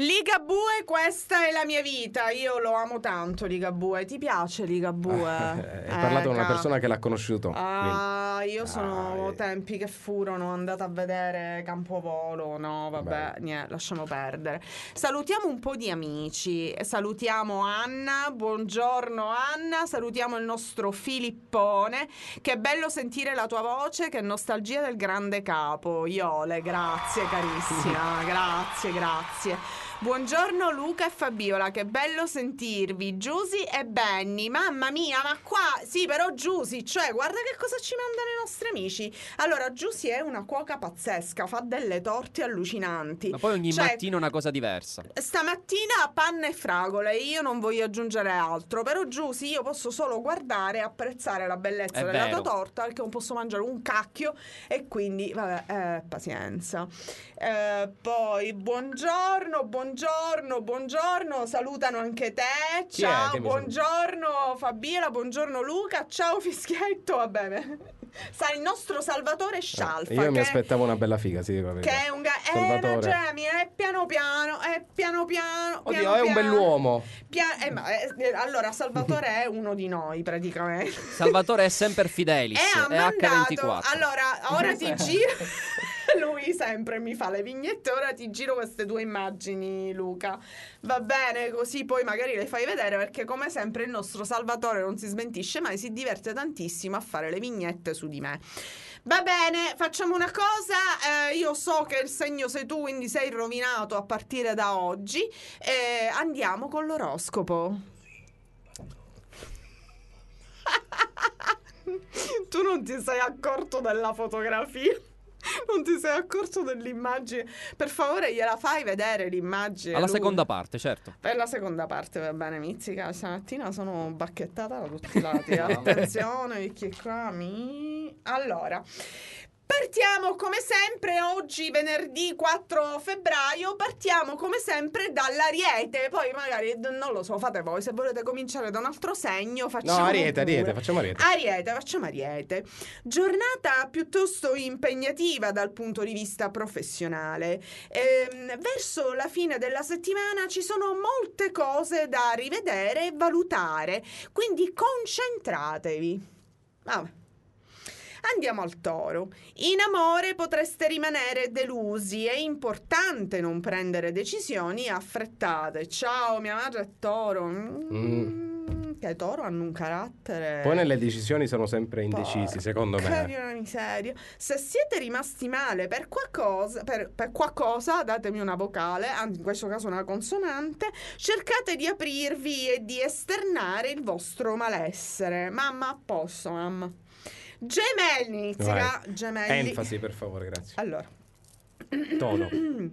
Ligabue, questa è la mia vita. Io lo amo tanto, Ligabue. Ti piace Ligabue? Hai parlato con una persona che l'ha conosciuto. Io sono tempi che furono andata a vedere Campovolo. No, vabbè, niente, lasciamo perdere. Salutiamo un po' di amici. Salutiamo Anna. Buongiorno Anna. Salutiamo il nostro Filippone. Che bello sentire la tua voce. Che nostalgia del grande capo. Iole, grazie carissima. Grazie. Buongiorno Luca e Fabiola, che bello sentirvi. Giusy e Benny, mamma mia, ma qua sì, però Giusy, cioè guarda che cosa ci mandano i nostri amici. Allora, Giusy è una cuoca pazzesca, fa delle torte allucinanti. Ma poi ogni mattina una cosa diversa. Stamattina panna e fragole, io non voglio aggiungere altro, però Giusy io posso solo guardare e apprezzare la bellezza della tua torta, perché non posso mangiare un cacchio e quindi vabbè, pazienza. Poi buongiorno, salutano anche te. Ciao, buongiorno Fabiola, buongiorno Luca, ciao Fischietto, va bene. Sai, il nostro Salvatore Scialfa. Io mi aspettavo una bella figa, sì, dico la verità. Che è un Salvatore. è piano piano. Oddio, è un bell'uomo. Allora, Salvatore è uno di noi, praticamente. Salvatore è sempre fidelis, è H24. Allora, ora ti giro. Lui sempre mi fa le vignette. Ora ti giro queste due immagini, Luca. Va bene, così poi magari le fai vedere, perché come sempre il nostro Salvatore non si smentisce mai, si diverte tantissimo a fare le vignette su di me. Va bene, facciamo una cosa, io so che il segno sei tu, quindi sei rovinato a partire da oggi. Andiamo con l'oroscopo. Tu non ti sei accorto della fotografia? Non ti sei accorto dell'immagine? Per favore gliela fai vedere l'immagine. Alla seconda parte, certo. Per la seconda parte, va bene, Mizzica. Stamattina sono bacchettata da tutti i lati. Attenzione, perché qua Allora, partiamo come sempre oggi, venerdì 4 febbraio, partiamo come sempre dall'Ariete. Poi magari, non lo so, fate voi. Se volete cominciare da un altro segno, facciamo Ariete, facciamo Ariete. Facciamo Ariete. Giornata piuttosto impegnativa dal punto di vista professionale. Verso la fine della settimana ci sono molte cose da rivedere e valutare, quindi concentratevi. Vabbè. Andiamo al Toro. In amore potreste rimanere delusi. È importante non prendere decisioni affrettate. Ciao, mia madre è Toro. Che Toro hanno un carattere. Poi nelle decisioni sono sempre indecisi, secondo me. Che una miseria. Se siete rimasti male per qualcosa, datemi una vocale, anzi in questo caso una consonante, cercate di aprirvi e di esternare il vostro malessere. Mamma, a posto, mamma. Gemelli, inizia. Gemelli. Enfasi, per favore, grazie. Allora. Tono.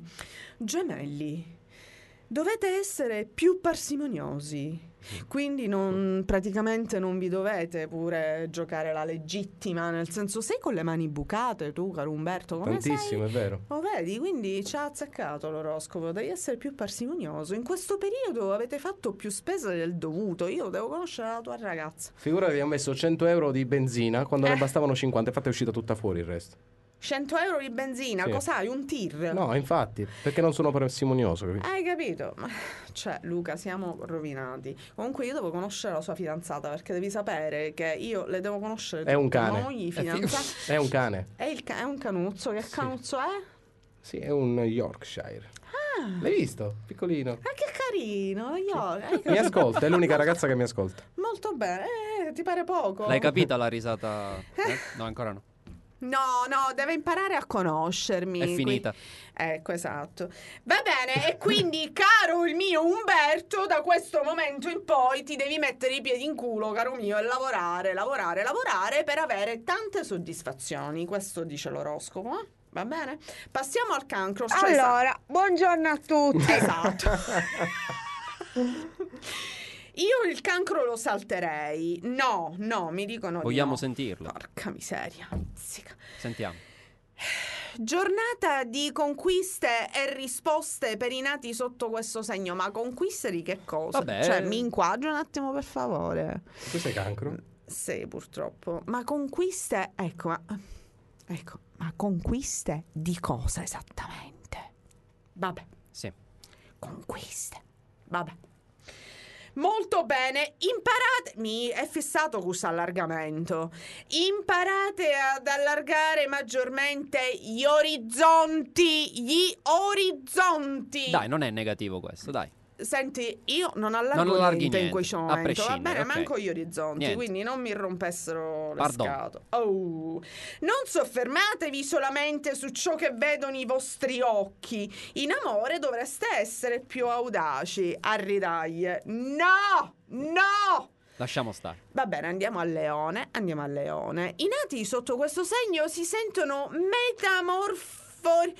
Gemelli. Dovete essere più parsimoniosi. Quindi praticamente non vi dovete pure giocare la legittima, nel senso, sei con le mani bucate tu, caro Umberto, come tantissimo, sei? È vero. Lo vedi, quindi ci ha azzeccato l'oroscopo, devi essere più parsimonioso. In questo periodo avete fatto più spese del dovuto. Io devo conoscere la tua ragazza. Figurati che ho messo 100 euro di benzina quando ne bastavano 50, infatti è uscita tutta fuori il resto. 100 euro di benzina, sì. Cos'hai? Un tir? No, infatti, perché non sono parsimonioso, capito? Hai capito? Cioè, Luca, siamo rovinati. Comunque io devo conoscere la sua fidanzata, perché devi sapere che io le devo conoscere. È un cane. Mogli, fidanzata. È un cane. È un canuzzo. Che canuzzo è? Sì, è un Yorkshire. L'hai visto? Piccolino. Che carino. Mi ascolta, è l'unica ragazza che mi ascolta. Molto bene. Ti pare poco? L'hai capita la risata? No, ancora no. No, deve imparare a conoscermi. È finita. Ecco, esatto. Va bene, e quindi, caro il mio Umberto, da questo momento in poi ti devi mettere i piedi in culo, caro mio, e lavorare per avere tante soddisfazioni. Questo dice l'oroscopo, Va bene? Passiamo al Cancro. Allora, buongiorno a tutti. Esatto. Io il Cancro lo salterei. No, mi dicono. Vogliamo no. sentirlo. Porca miseria. Sentiamo. Giornata di conquiste e risposte per i nati sotto questo segno. Ma conquiste di che cosa? Vabbè. Cioè, mi inquadro un attimo, per favore. Tu sei Cancro? Sì, purtroppo. Ma conquiste, ecco, ma conquiste di cosa esattamente? Vabbè. Sì. conquiste. Vabbè. Molto bene, imparate, mi è fissato questo allargamento, imparate ad allargare maggiormente gli orizzonti, Dai, non è negativo questo, dai. Senti, io non Non allargo allarghi niente in niente, questo a momento, va prescindere, bene, ok. manco gli orizzonti, Niente. quindi non mi rompessero le Pardon. scatole. Oh. Non soffermatevi solamente su ciò che vedono i vostri occhi. In amore dovreste essere più audaci. Arridaglie. No! No! Lasciamo stare. Va bene, andiamo al leone. I nati sotto questo segno si sentono metamorfori.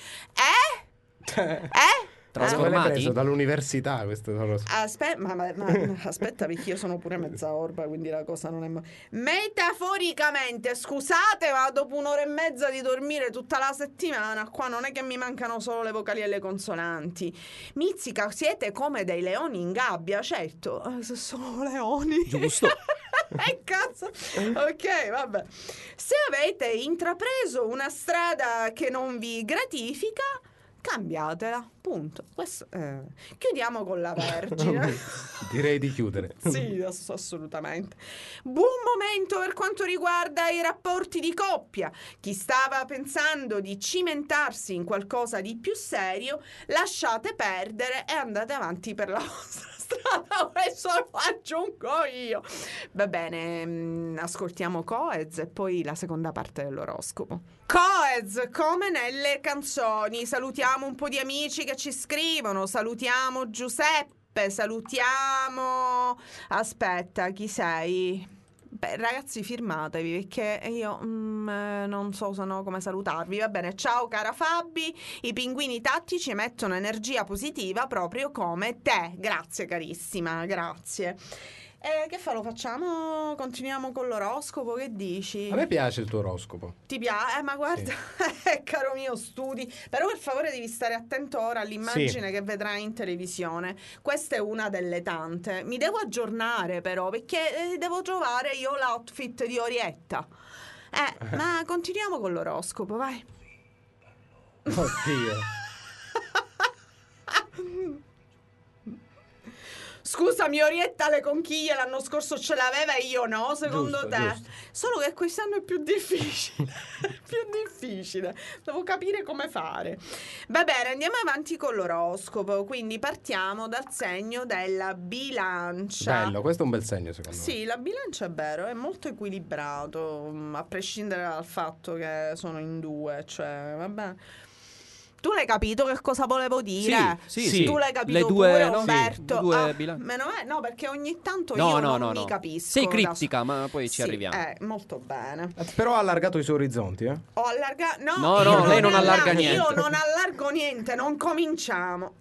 Dove l'hai Trasformati? preso? Dall'università questo non lo so. Aspetta, perché io sono pure mezza orba, quindi la cosa non è metaforicamente, scusate, ma dopo un'ora e mezza di dormire tutta la settimana, qua non è che mi mancano solo le vocali e le consonanti. Mizzica, siete come dei leoni in gabbia, certo, se sono leoni. Giusto. Cazzo. Ok, vabbè. Se avete intrapreso una strada che non vi gratifica, cambiatela, punto. Questo, chiudiamo con la Vergine. Direi di chiudere. Sì, assolutamente. Buon momento per quanto riguarda i rapporti di coppia. Chi stava pensando di cimentarsi in qualcosa di più serio, lasciate perdere e andate avanti per la vostra strada. Questo lo aggiungo io. Va bene, ascoltiamo Coez e poi la seconda parte dell'oroscopo. Coez, come nelle canzoni, salutiamo un po' di amici che ci scrivono, salutiamo Giuseppe, salutiamo... Aspetta, chi sei? Beh, ragazzi, firmatevi perché io non so se no come salutarvi. Va bene, ciao cara Fabi, i pinguini tattici emettono energia positiva proprio come te. Grazie carissima, grazie. Che fa? Lo facciamo? Continuiamo con l'oroscopo, che dici? A me piace il tuo oroscopo. Ti piace? Ma guarda, caro mio, studi. Però per favore devi stare attento ora all'immagine che vedrai in televisione. Questa è una delle tante. Mi devo aggiornare però, perché devo trovare io l'outfit di Orietta. Ma continuiamo con l'oroscopo, vai. Oddio. Scusami, Orietta le conchiglie l'anno scorso ce l'aveva e io no, secondo Giusto, te? giusto. Solo che quest'anno è più difficile. Più difficile. Devo capire come fare. Va bene, andiamo avanti con l'oroscopo. Quindi partiamo dal segno della bilancia. Bello, questo è un bel segno secondo me. Sì, la bilancia è vero, è molto equilibrato, a prescindere dal fatto che sono in due, cioè, vabbè. Tu l'hai capito che cosa volevo dire? Sì. Tu l'hai capito Le due, pure, no? Umberto? Sì, due bilanci. Meno male, no, perché ogni tanto No, io no, non no. mi capisco. Sei criptica, ma poi ci Sì, arriviamo. molto bene. Però ha allargato i suoi orizzonti, eh? Ho allargato. No, No, io lei non allarga allargo, niente. Io non allargo niente, non cominciamo.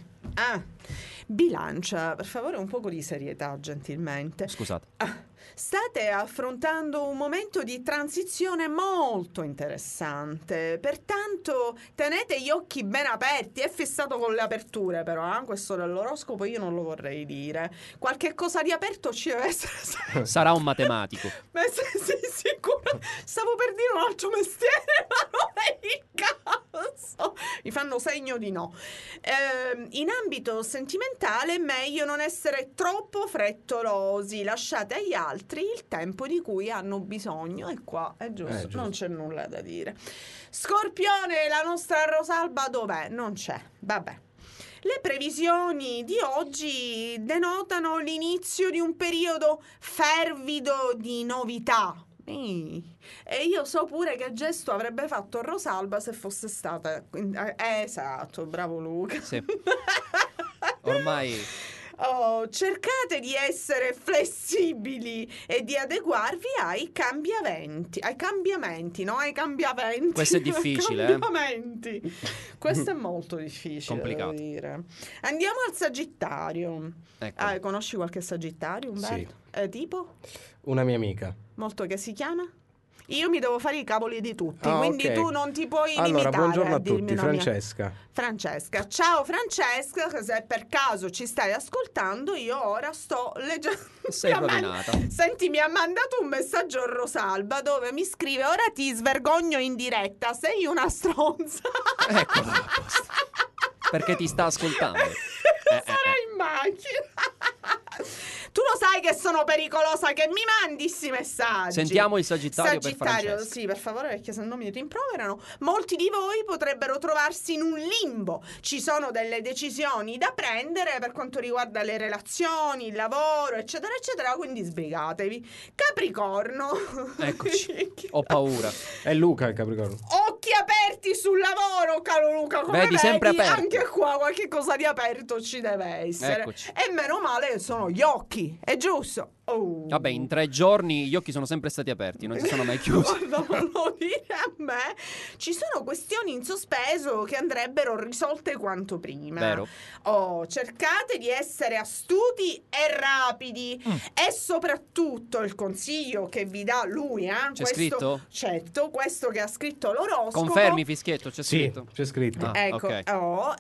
Bilancia, per favore, un poco di serietà, gentilmente. Scusate. State affrontando un momento di transizione molto interessante, pertanto tenete gli occhi ben aperti. È fissato con le aperture però, questo dell'oroscopo io non lo vorrei dire. Qualche cosa di aperto ci deve essere. Sarà un matematico. Ma sì, sicuro. Stavo per dire un altro mestiere, ma non è il caso. Mi fanno segno di no. In ambito sentimentale è meglio non essere troppo frettolosi. Lasciate agli altri il tempo di cui hanno bisogno. E qua è giusto. Non c'è nulla da dire. Scorpione, la nostra Rosalba dov'è? Non c'è. Vabbè. Le previsioni di oggi denotano l'inizio di un periodo fervido di novità. E io so pure che gesto avrebbe fatto Rosalba se fosse stata... esatto, bravo Luca. Sì. Ormai... cercate di essere flessibili e di adeguarvi ai cambiamenti. Ai cambiamenti, no? Ai cambiamenti. Questo è difficile, cambiamenti. Questo è molto difficile, complicato. devo dire. Andiamo al Sagittario. Ecco. Conosci qualche Sagittario, Umberto? Tipo? Una mia amica. Molto, che si chiama? Io mi devo fare i cavoli di tutti, quindi ok. tu non ti puoi limitare. Allora, buongiorno a dirmi tutti, una mia- Francesca. Francesca, ciao Francesca, se per caso ci stai ascoltando, io ora sto leggendo. Sei rovinata. Senti, mi ha mandato un messaggio Rosalba dove mi scrive: ora ti svergogno in diretta, sei una stronza. Ecco. Perché ti sta ascoltando. sai che sono pericolosa che mi mandi sti messaggi. Sentiamo il Sagittario per Sagittario, Francesca. sì, per favore, perché se no mi rimproverano. Molti di voi potrebbero trovarsi in un limbo. Ci sono delle decisioni da prendere per quanto riguarda le relazioni, il lavoro, eccetera, eccetera, quindi sbrigatevi. Capricorno. Eccoci. Ho paura. È Luca il Capricorno. Occhi aperti sul lavoro, caro Luca. Come Vedi, sempre aperti. anche qua qualche cosa di aperto ci deve essere. Eccoci. E meno male che sono gli occhi, è giusto. Oh. Vabbè, in 3 giorni gli occhi sono sempre stati aperti, non si sono mai chiusi. Guarda, volevo dire a me, ci sono questioni in sospeso che andrebbero risolte quanto prima. Vero. Cercate di essere astuti e rapidi. E soprattutto il consiglio che vi dà lui, C'è scritto? Certo, questo che ha scritto l'oroscopo. Confermi, Fischietto, c'è Sì, scritto. c'è scritto. Ah, Ecco, ok.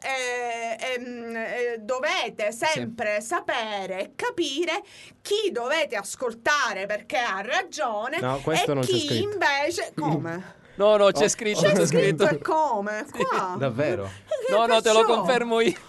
dovete sempre sapere e capire chi dovete ascoltare perché ha ragione No, questo e non c'è chi scritto. invece come? No, no, c'è Oh, scritto. C'è c'è scritto scritto. e come? Qua? Davvero? No, no, te lo Perciò- confermo io.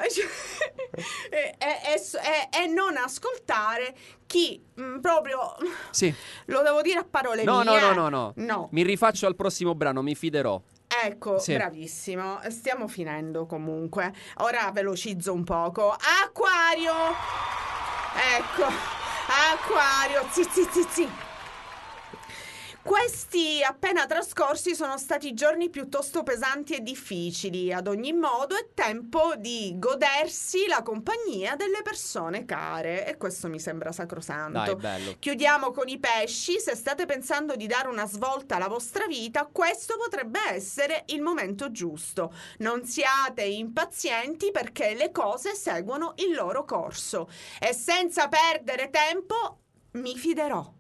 e non ascoltare chi proprio Sì. lo devo dire a parole No, mie. no. Mi rifaccio al prossimo brano, mi fiderò. Ecco, Sì. bravissimo. Stiamo finendo comunque. Ora velocizzo un poco. Acquario! Ecco, Acquario, zi. Questi appena trascorsi sono stati giorni piuttosto pesanti e difficili. Ad ogni modo è tempo di godersi la compagnia delle persone care e questo mi sembra sacrosanto. Dai, bello. Chiudiamo con i pesci. Se state pensando di dare una svolta alla vostra vita, questo potrebbe essere il momento giusto. Non siate impazienti perché le cose seguono il loro corso. E senza perdere tempo, mi fiderò.